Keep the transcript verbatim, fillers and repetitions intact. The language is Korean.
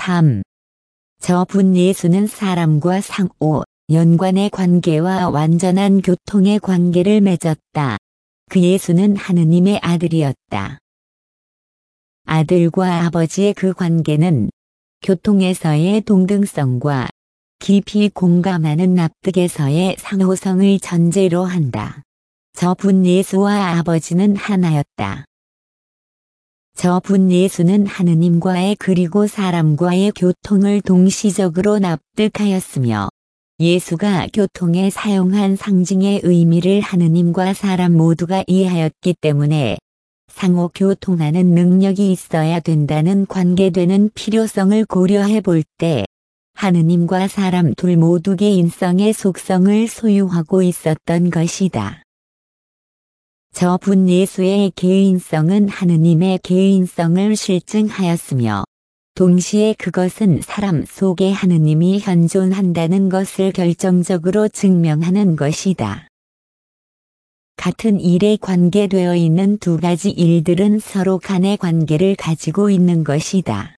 삼. 저분 예수는 사람과 상호, 연관의 관계와 완전한 교통의 관계를 맺었다. 그 예수는 하느님의 아들이었다. 아들과 아버지의 그 관계는 교통에서의 동등성과 깊이 공감하는 납득에서의 상호성을 전제로 한다. 저분 예수와 아버지는 하나였다. 저분 예수는 하느님과의 그리고 사람과의 교통을 동시적으로 납득하였으며 예수가 교통에 사용한 상징의 의미를 하느님과 사람 모두가 이해하였기 때문에 상호 교통하는 능력이 있어야 된다는 관계되는 필요성을 고려해 볼 때 하느님과 사람 둘 모두 개인성의 속성을 소유하고 있었던 것이다. 저분 예수의 개인성은 하느님의 개인성을 실증하였으며 동시에 그것은 사람 속에 하느님이 현존한다는 것을 결정적으로 증명하는 것이다. 같은 일에 관계되어 있는 두 가지 일들은 서로 간의 관계를 가지고 있는 것이다.